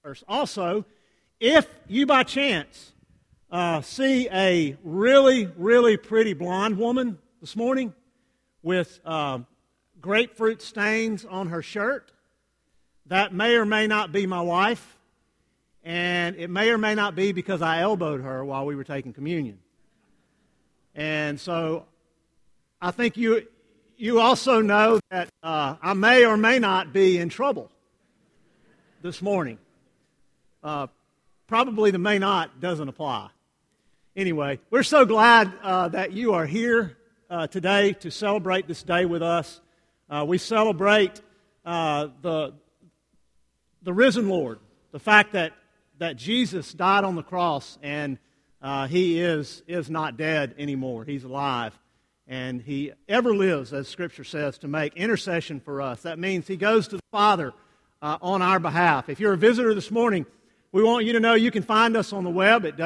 verse. Also, if you by chance see a really, really pretty blonde woman this morning with grapefruit stains on her shirt, that may or may not be my wife, and it may or may not be because I elbowed her while we were taking communion. And so I think you also know that I may or may not be in trouble this morning. Probably the may not doesn't apply. Anyway, we're so glad that you are here today to celebrate this day with us. We celebrate the risen Lord, the fact that Jesus died on the cross and He is not dead anymore. He's alive. And He ever lives, as Scripture says, to make intercession for us. That means He goes to the Father on our behalf. If you're a visitor this morning, we want you to know you can find us on the web at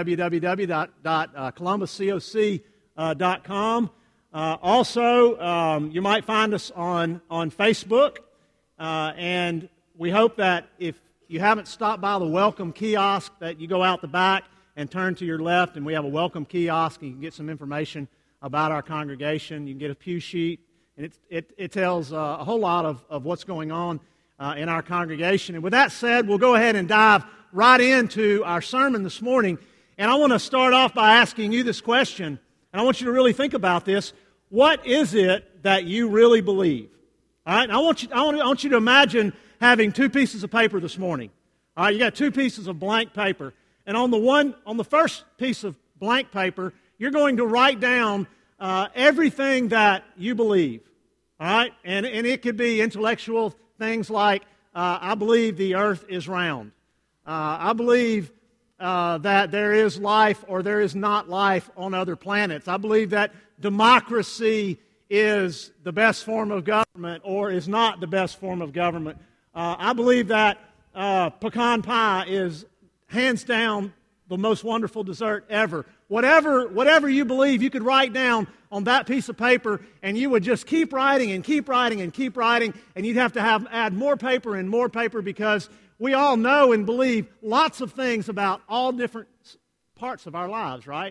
www.columbuscoc.com. Also, you might find us on Facebook. And we hope that if you haven't stopped by the welcome kiosk, that you go out the back and turn to your left, and we have a welcome kiosk, and you can get some information about our congregation. You can get a pew sheet, and it tells a whole lot of what's going on in our congregation. And with that said, we'll go ahead and dive right into our sermon this morning. And I want to start off by asking you this question, and I want you to really think about this. What is it that you really believe? All right, I want you to imagine having two pieces of paper this morning. All right, you got two pieces of blank paper. And on the first piece of blank paper, you're going to write down everything that you believe. All right? And it could be intellectual things like, I believe the earth is round. I believe that there is life or there is not life on other planets. I believe that democracy is the best form of government or is not the best form of government. I believe that pecan pie is hands down the most wonderful dessert ever. Whatever you believe, you could write down on that piece of paper, and you would just keep writing and keep writing and keep writing, and you'd have to add more paper and more paper because we all know and believe lots of things about all different parts of our lives, right?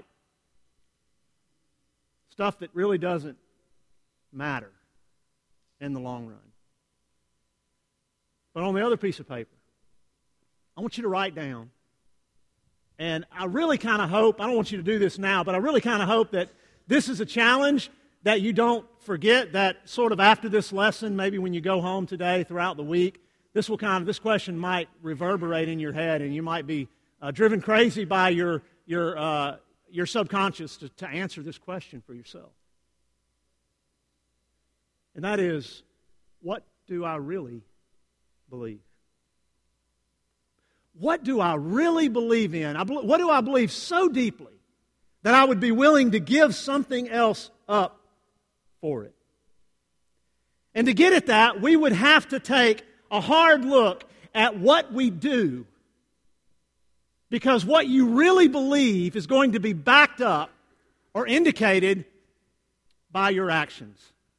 Stuff that really doesn't matter in the long run. But on the other piece of paper, I want you to write down, and I really kind of hope, I don't want you to do this now, but I really kind of hope that this is a challenge that you don't forget, that sort of after this lesson, maybe when you go home today throughout the week, this question might reverberate in your head, and you might be driven crazy by your subconscious to answer this question for yourself. And that is, what do I really believe? What do I really believe in? What do I believe so deeply that I would be willing to give something else up for it? And to get at that, we would have to take a hard look at what we do, because what you really believe is going to be backed up or indicated by your actions.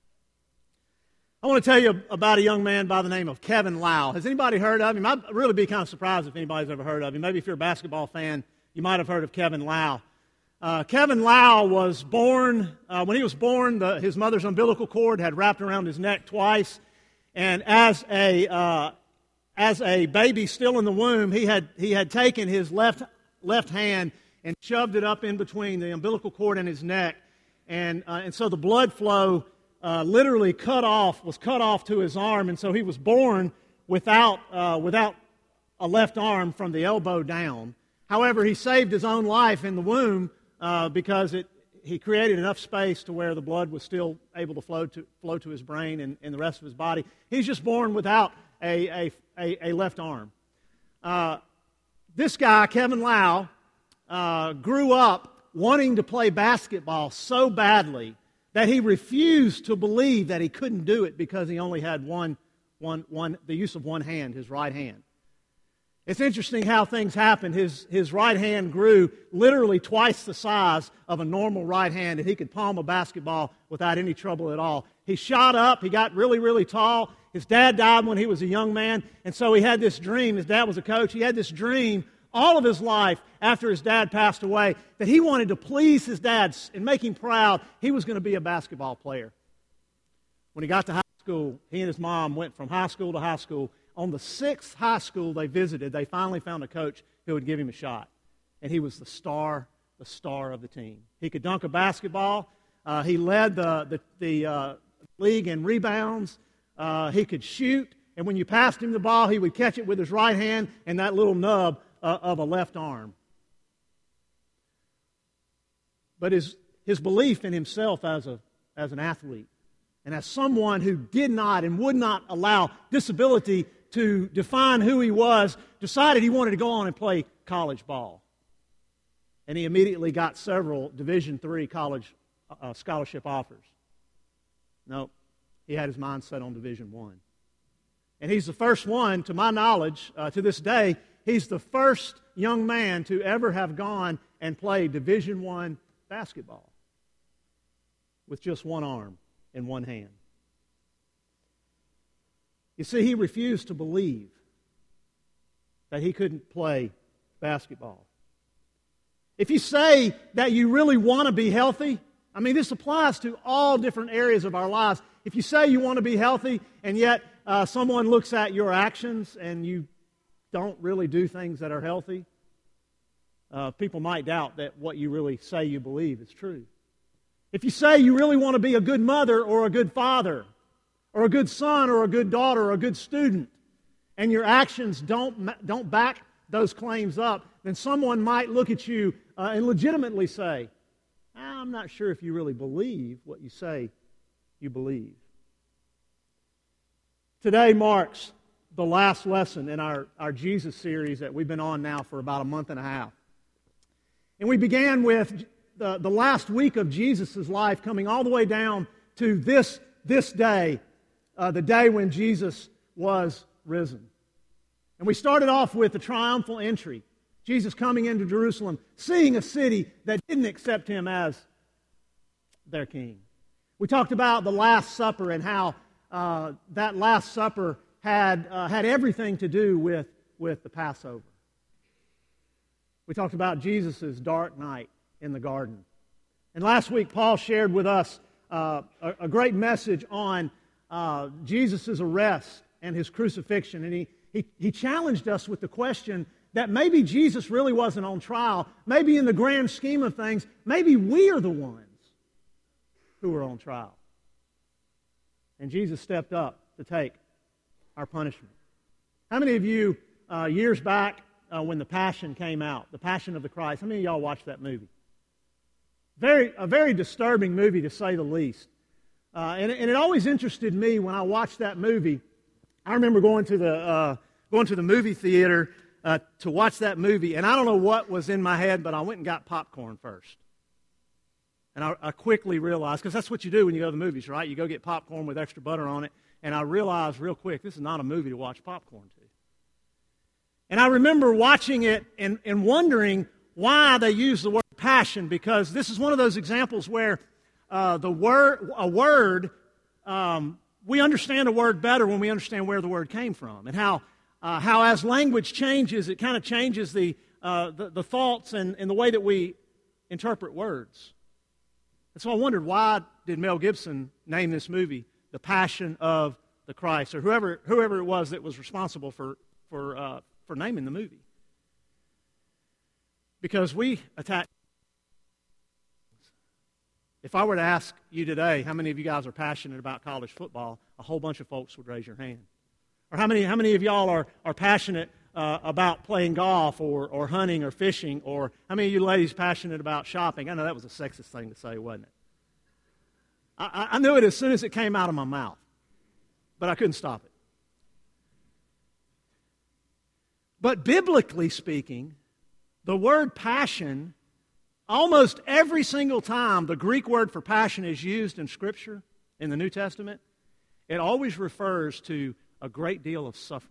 I want to tell you about a young man by the name of Kevin Lau. Has anybody heard of him? I'd really be kind of surprised if anybody's ever heard of him. Maybe if you're a basketball fan, you might have heard of Kevin Lau. Kevin Lau was born, when he was born, his mother's umbilical cord had wrapped around his neck twice. And as a baby still in the womb, he had taken his left hand and shoved it up in between the umbilical cord and his neck. And so the blood flow literally was cut off to his arm, and so he was born without a left arm from the elbow down. However, he saved his own life in the womb because he created enough space to where the blood was still able to flow to his brain and the rest of his body. He's just born without a left arm. This guy, Kevin Lau, grew up wanting to play basketball so badly that he refused to believe that he couldn't do it because he only had the use of one hand, his right hand. It's interesting how things happened. His right hand grew literally twice the size of a normal right hand, and he could palm a basketball without any trouble at all. He shot up. He got really, really tall. His dad died when he was a young man, and so he had this dream. His dad was a coach. He had this dream all of his life after his dad passed away that he wanted to please his dad and make him proud. He was going to be a basketball player. When he got to high school, he and his mom went from high school to high school. On the 6th high school they visited, they finally found a coach who would give him a shot. And he was the star of the team. He could dunk a basketball. He led the league in rebounds. He could shoot. And when you passed him the ball, he would catch it with his right hand and that little nub of a left arm. But his belief in himself as an athlete and as someone who did not and would not allow disability to define who he was, decided he wanted to go on and play college ball. And he immediately got several Division III college scholarship offers. No, he had his mind set on Division I. And he's the first one, to my knowledge, to this day, he's the first young man to ever have gone and played Division I basketball with just one arm and one hand. You see, he refused to believe that he couldn't play basketball. If you say that you really want to be healthy, I mean, this applies to all different areas of our lives. If you say you want to be healthy and yet someone looks at your actions and you don't really do things that are healthy, people might doubt that what you really say you believe is true. If you say you really want to be a good mother or a good father or a good son or a good daughter or a good student, and your actions don't back those claims up, then someone might look at you and legitimately say, I'm not sure if you really believe what you say you believe. Today marks the last lesson in our Jesus series that we've been on now for about a month and a half. And we began with the last week of Jesus' life, coming all the way down to this day, the day when Jesus was risen. And we started off with the triumphal entry, Jesus coming into Jerusalem, seeing a city that didn't accept him as their king. We talked about the Last Supper and how that Last Supper had everything to do with the Passover. We talked about Jesus' dark night in the garden. And last week, Paul shared with us a great message on Jesus' arrest and his crucifixion. And he challenged us with the question that maybe Jesus really wasn't on trial. Maybe in the grand scheme of things, maybe we are the ones who are on trial. And Jesus stepped up to take our punishment. How many of you, years back, when The Passion came out, The Passion of the Christ, how many of y'all watched that movie? A very disturbing movie, to say the least. And it always interested me when I watched that movie. I remember going to the movie theater to watch that movie, and I don't know what was in my head, but I went and got popcorn first. And I quickly realized, because that's what you do when you go to the movies, right? You go get popcorn with extra butter on it, and I realized real quick, this is not a movie to watch popcorn to. And I remember watching it and wondering why they use the word passion, because this is one of those examples where we understand a word better when we understand where the word came from, and how as language changes, it kind of changes the thoughts and the way that we interpret words. And so I wondered, why did Mel Gibson name this movie The Passion of the Christ, or whoever it was that was responsible for naming the movie? Because we attack. If I were to ask you today, how many of you guys are passionate about college football, a whole bunch of folks would raise your hand. Or how many of y'all are passionate about playing golf or hunting or fishing? Or how many of you ladies passionate about shopping? I know that was a sexist thing to say, wasn't it? I knew it as soon as it came out of my mouth, but I couldn't stop it. But biblically speaking, the word passion, almost every single time the Greek word for passion is used in Scripture, in the New Testament, it always refers to a great deal of suffering.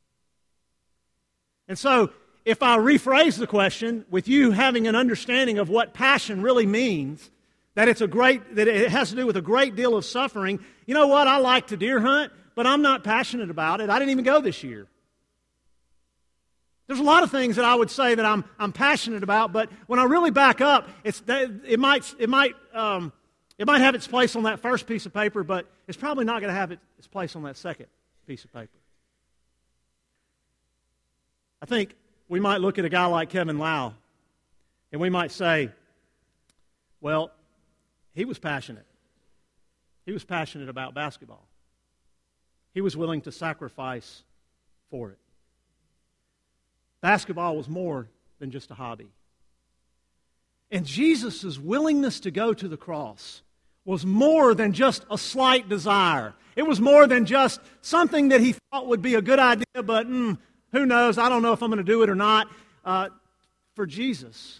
And so, if I rephrase the question with you having an understanding of what passion really means, that it has to do with a great deal of suffering. You know what? I like to deer hunt, but I'm not passionate about it. I didn't even go this year. There's a lot of things that I would say that I'm passionate about, but when I really back up, it might have its place on that first piece of paper, but it's probably not going to have its place on that second piece of paper. I think we might look at a guy like Kevin Lau, and we might say, well, he was passionate. He was passionate about basketball. He was willing to sacrifice for it. Basketball was more than just a hobby. And Jesus' willingness to go to the cross was more than just a slight desire. It was more than just something that he thought would be a good idea, but who knows? I don't know if I'm going to do it or not. For Jesus,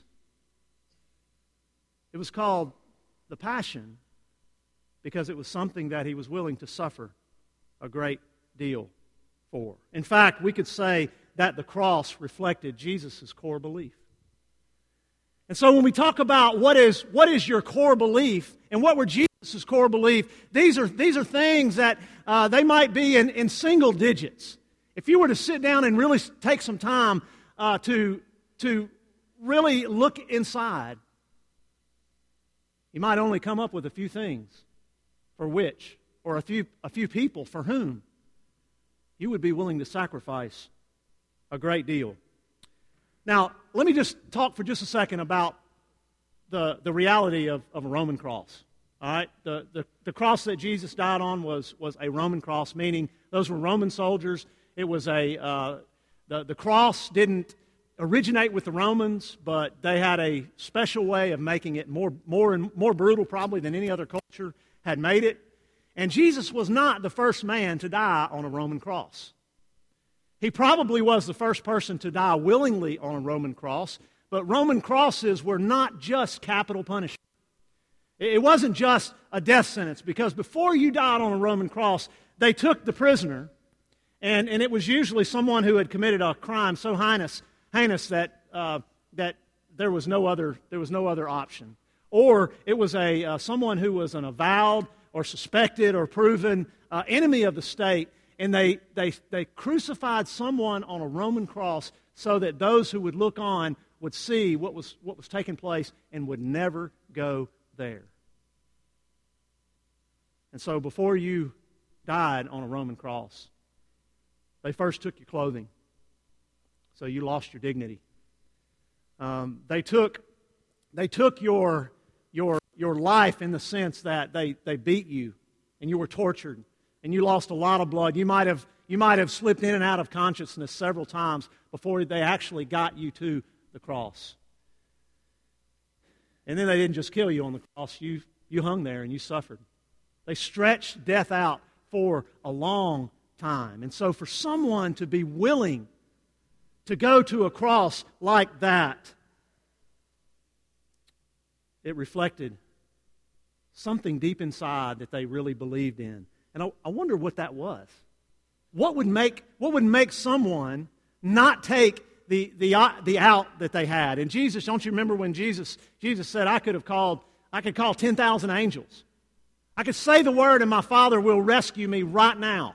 it was called the Passion because it was something that he was willing to suffer a great deal for. In fact, we could say that the cross reflected Jesus' core belief. And so when we talk about what is your core belief and what were Jesus' core belief, these are things that they might be in single digits. If you were to sit down and really take some time to really look inside, you might only come up with a few things for which, or a few people for whom, you would be willing to sacrifice a great deal. Now, let me just talk for just a second about the reality of a Roman cross. All right, the cross that Jesus died on was a Roman cross, meaning those were Roman soldiers. It was the cross didn't originate with the Romans, but they had a special way of making it more brutal probably than any other culture had made it. And Jesus was not the first man to die on a Roman cross. He probably was the first person to die willingly on a Roman cross, but Roman crosses were not just capital punishment. It wasn't just a death sentence, because before you died on a Roman cross, they took the prisoner, and it was usually someone who had committed a crime so heinous that there was no other option, or it was someone who was an avowed or suspected or proven enemy of the state. And they crucified someone on a Roman cross so that those who would look on would see what was taking place and would never go there. And so before you died on a Roman cross, they first took your clothing, so you lost your dignity. They took your life in the sense that they beat you and you were tortured. And you lost a lot of blood. You might have slipped in and out of consciousness several times before they actually got you to the cross. And then they didn't just kill you on the cross. You hung there and you suffered. They stretched death out for a long time. And so for someone to be willing to go to a cross like that, it reflected something deep inside that they really believed in. And I wonder what that was. What would make someone not take the out that they had? And Jesus, don't you remember when Jesus said, I could call 10,000 angels. I could say the word and my Father will rescue me right now.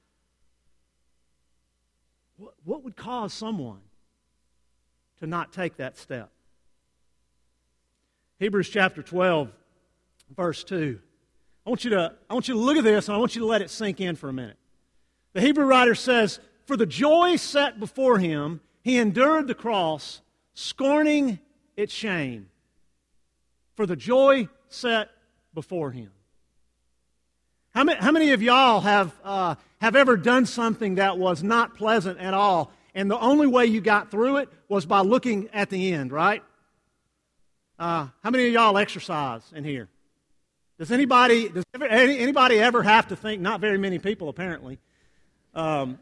What would cause someone to not take that step? Hebrews chapter 12, verse 2. I want you to look at this, and I want you to let it sink in for a minute. The Hebrew writer says, "For the joy set before him, he endured the cross, scorning its shame." For the joy set before him. How many of y'all have ever done something that was not pleasant at all, and the only way you got through it was by looking at the end, right? How many of y'all exercise in here? Does anybody ever have to think? Not very many people, apparently. For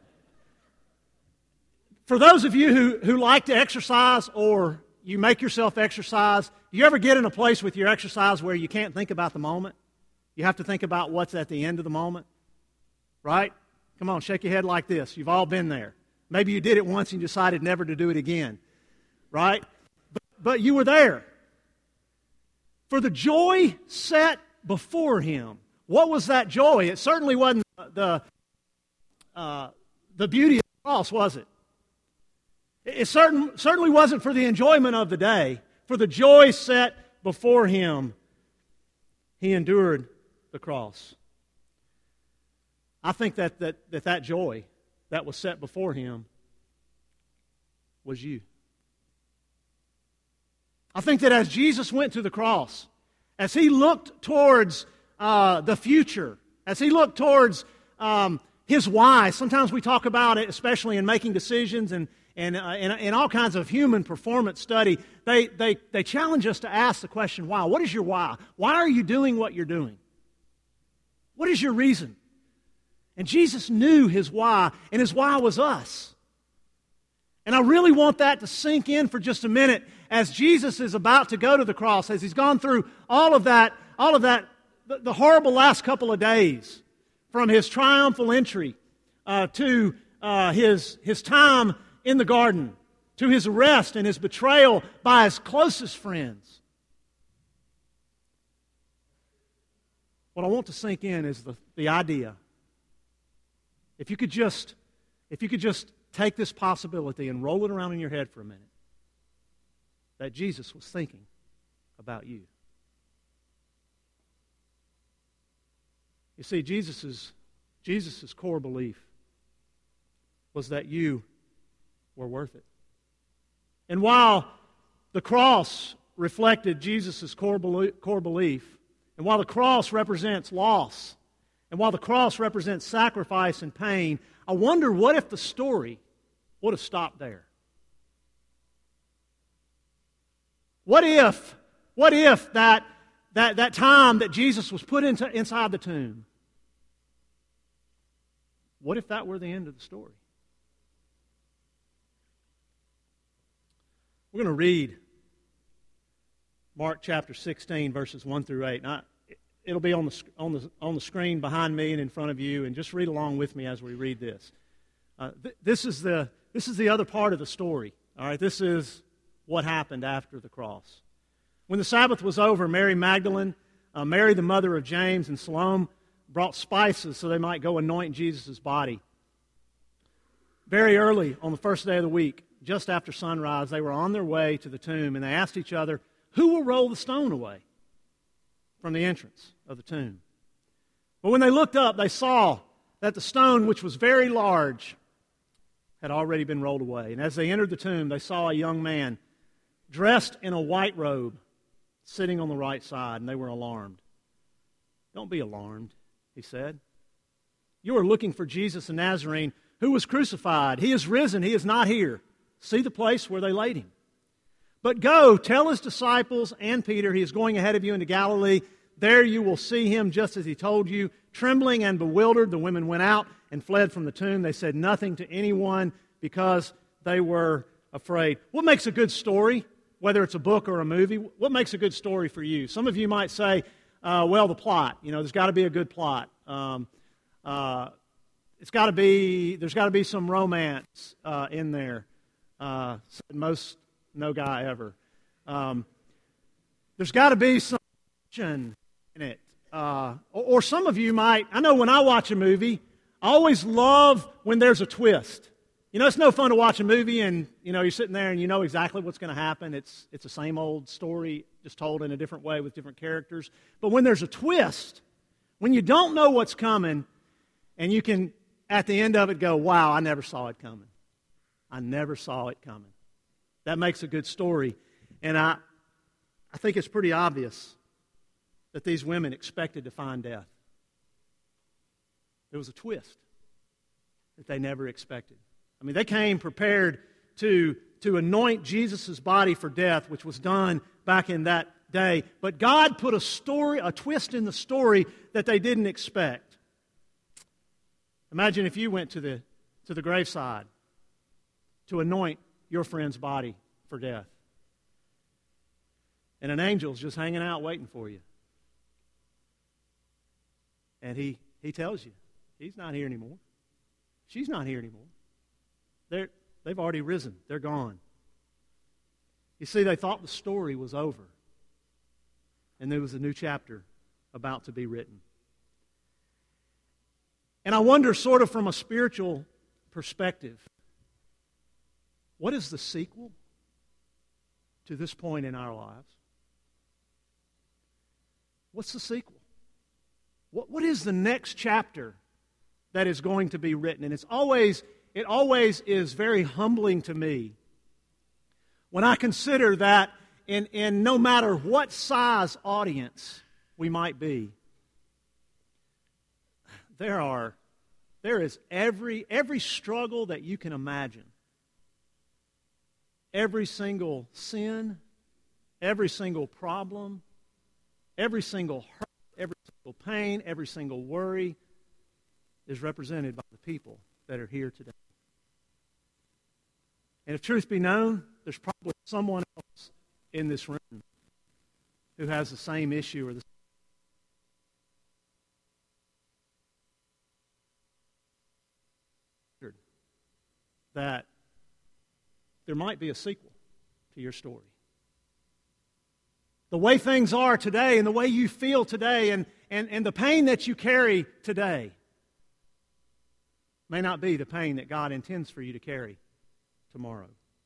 those of you who like to exercise, or you make yourself exercise, do you ever get in a place with your exercise where you can't think about the moment? You have to think about what's at the end of the moment, right? Come on, shake your head like this. You've all been there. Maybe you did it once and you decided never to do it again, right? But you were there. For the joy set before him. What was that joy? It certainly wasn't the the beauty of the cross, was it? It certainly wasn't for the enjoyment of the day. For the joy set before him, he endured the cross. I think that joy that was set before him was you. I think that as Jesus went to the cross, as he looked towards the future, as he looked towards his why, sometimes we talk about it, especially in making decisions and in all kinds of human performance study, they challenge us to ask the question, why? What is your why? Why are you doing what you're doing? What is your reason? And Jesus knew his why, and his why was us. And I really want that to sink in for just a minute as Jesus is about to go to the cross, as he's gone through all of that, the horrible last couple of days, from his triumphal entry to his time in the garden, to his arrest and his betrayal by his closest friends. What I want to sink in is the idea. If you could just take this possibility and roll it around in your head for a minute, that Jesus was thinking about you. You see, Jesus' core belief was that you were worth it. And while the cross reflected Jesus' core belief, and while the cross represents loss, and while the cross represents sacrifice and pain, I wonder what if the story would have stopped there? What if that time that Jesus was put inside the tomb, what if that were the end of the story? We're going to read Mark chapter 16, verses 1 through 8. Now, it'll be on the screen behind me and in front of you, and just read along with me as we read this. This is the other part of the story. All right, this is what happened after the cross. When the Sabbath was over, Mary Magdalene, Mary the mother of James, and Salome brought spices so they might go anoint Jesus' body. Very early on the first day of the week, just after sunrise, they were on their way to the tomb, and they asked each other, "Who will roll the stone away from the entrance of the tomb?" But when they looked up, they saw that the stone, which was very large, had already been rolled away. And as they entered the tomb, they saw a young man dressed in a white robe sitting on the right side, and they were alarmed. "Don't be alarmed," he said. "You are looking for Jesus the Nazarene, who was crucified. He is risen. He is not here. See the place where they laid him. But go, tell his disciples and Peter, he is going ahead of you into Galilee. There you will see him just as he told you." Trembling and bewildered, the women went out and fled from the tomb. They said nothing to anyone because they were afraid. What makes a good story, whether it's a book or a movie? What makes a good story for you? Some of you might say, well, the plot. There's got to be a good plot. There's got to be some romance in there. Most no guy ever. There's got to be some action in it. Or some of you might, I know when I watch a movie, I always love when there's a twist. It's no fun to watch a movie and, you're sitting there and you know exactly what's going to happen. It's the same old story, just told in a different way with different characters. But when there's a twist, when you don't know what's coming, and you can, at the end of it, go, wow, I never saw it coming. I never saw it coming. That makes a good story. And I think it's pretty obvious that these women expected to find death. There was a twist that they never expected. They came prepared to anoint Jesus' body for death, which was done back in that day. But God put a twist in the story that they didn't expect. Imagine if you went to the graveside to anoint your friend's body for death, and an angel's just hanging out waiting for you. And he tells you, he's not here anymore. She's not here anymore. They've already risen. They're gone. You see, they thought the story was over, and there was a new chapter about to be written. And I wonder, sort of from a spiritual perspective, what is the sequel to this point in our lives? What's the sequel? What is the next chapter that is going to be written? And it always is very humbling to me when I consider that in no matter what size audience we might be, there is every struggle that you can imagine, every single sin, every single problem, every single hurt, every single pain, every single worry is represented by the people that are here today. And if truth be known, there's probably someone else in this room who has the same issue or the that there might be a sequel to your story. The way things are today and the way you feel today and the pain that you carry today may not be the pain that God intends for you to carry tomorrow.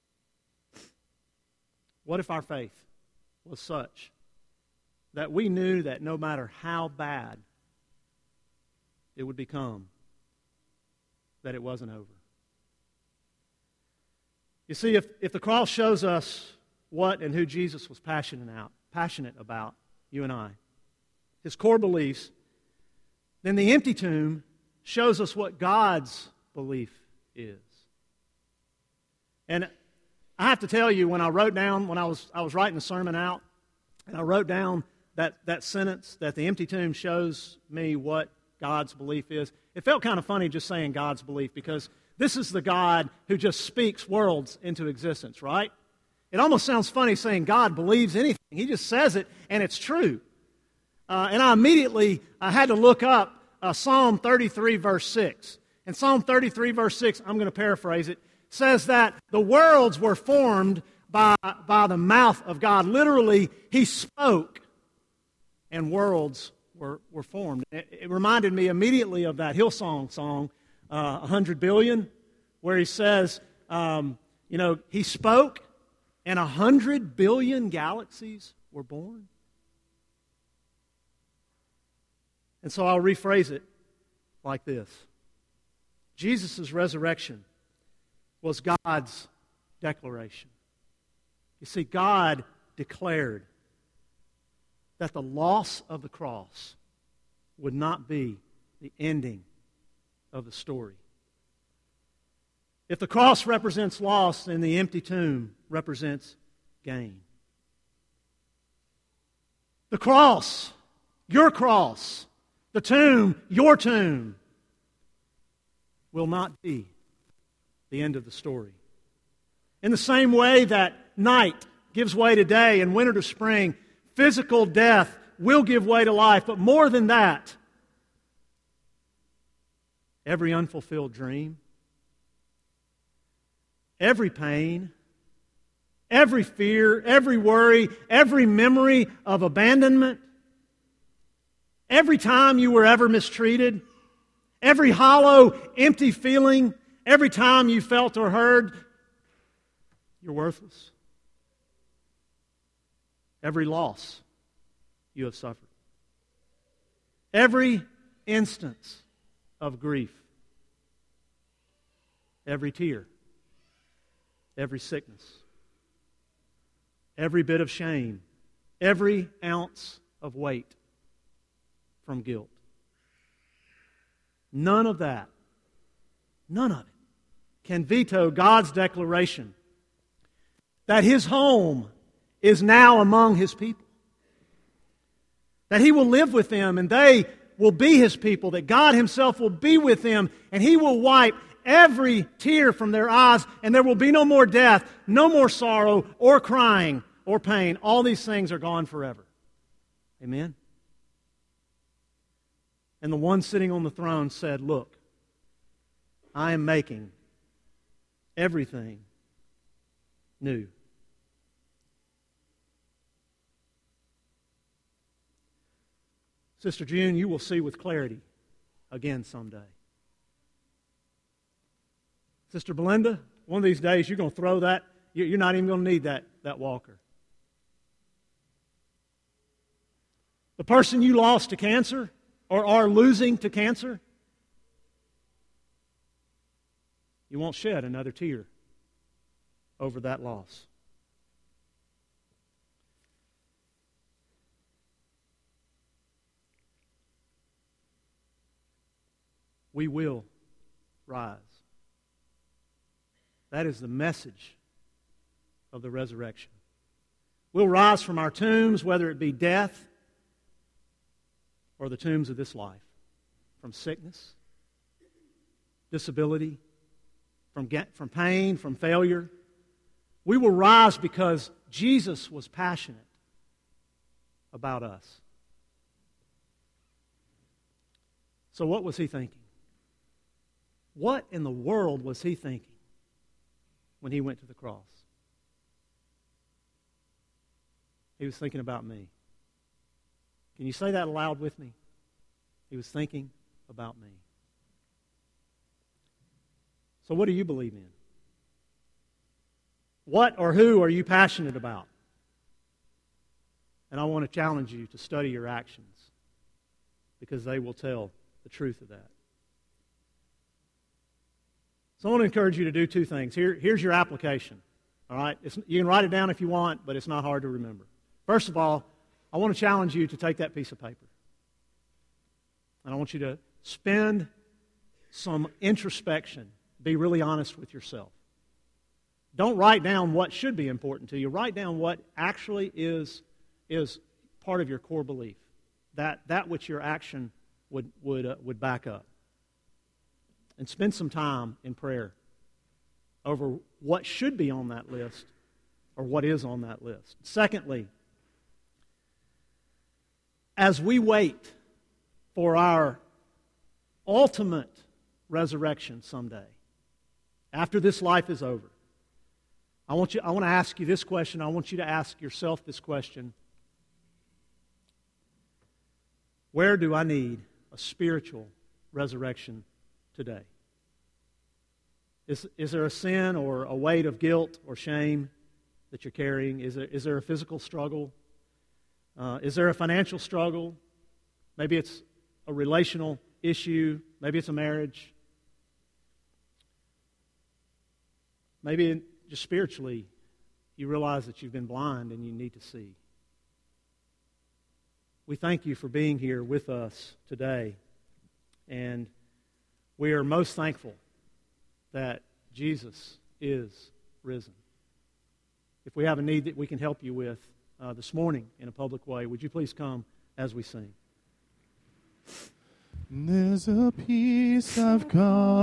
What if our faith was such that we knew that no matter how bad it would become, that it wasn't over? You see, if the cross shows us what and who Jesus was passionate about, you and I, his core beliefs, then the empty tomb shows us what God's belief is. And I have to tell you, when I was writing the sermon out, and I wrote down that sentence, that the empty tomb shows me what God's belief is, it felt kind of funny just saying God's belief, because this is the God who just speaks worlds into existence, right? It almost sounds funny saying God believes anything. He just says it, and it's true. And I immediately had to look up Psalm 33, verse 6. And Psalm 33, verse 6, I'm going to paraphrase it, says that the worlds were formed by the mouth of God. Literally, He spoke, and worlds were formed. It reminded me immediately of that Hillsong song, 100 billion, where he says, he spoke and 100 billion galaxies were born. And so I'll rephrase it like this. Jesus' resurrection was God's declaration. You see, God declared that the loss of the cross would not be the ending of the story. If the cross represents loss, then the empty tomb represents gain. The cross, your cross, the tomb, your tomb, will not be the end of the story. In the same way that night gives way to day and winter to spring, physical death will give way to life. But more than that, every unfulfilled dream, every pain, every fear, every worry, every memory of abandonment, every time you were ever mistreated, every hollow, empty feeling, every time you felt or heard you're worthless, every loss you have suffered, every instance of grief, every tear, every sickness, every bit of shame, every ounce of weight from guilt. None of it can veto God's declaration that His home is now among His people. That He will live with them and they will be His people. That God Himself will be with them and He will wipe every tear from their eyes, and there will be no more death, no more sorrow or crying or pain. All these things are gone forever. Amen? And the one sitting on the throne said, "Look, I am making everything new." Sister June, you will see with clarity again someday. Sister Belinda, one of these days you're going to throw that. You're not even going to need that walker. The person you lost to cancer or are losing to cancer, you won't shed another tear over that loss. We will rise. That is the message of the resurrection. We'll rise from our tombs, whether it be death or the tombs of this life, from sickness, disability, from pain, from failure. We will rise because Jesus was passionate about us. So what was he thinking? What in the world was he thinking when he went to the cross? He was thinking about me. Can you say that aloud with me? He was thinking about me. So what do you believe in? What or who are you passionate about? And I want to challenge you to study your actions because they will tell the truth of that. So I want to encourage you to do two things. Here's your application. All right? You can write it down if you want, but it's not hard to remember. First of all, I want to challenge you to take that piece of paper. And I want you to spend some introspection. Be really honest with yourself. Don't write down what should be important to you. Write down what actually is part of your core belief. That which your action would back up. And spend some time in prayer over what should be on that list or what is on that list. Secondly, as we wait for our ultimate resurrection someday, after this life is over, I want to ask you this question. I want you to ask yourself this question. Where do I need a spiritual resurrection today? Is there a sin or a weight of guilt or shame that you're carrying? Is there a physical struggle? Is there a financial struggle? Maybe it's a relational issue. Maybe it's a marriage. Maybe just spiritually you realize that you've been blind and you need to see. We thank you for being here with us today. And we are most thankful that Jesus is risen. If we have a need that we can help you with this morning in a public way, would you please come as we sing? There's a peace of God.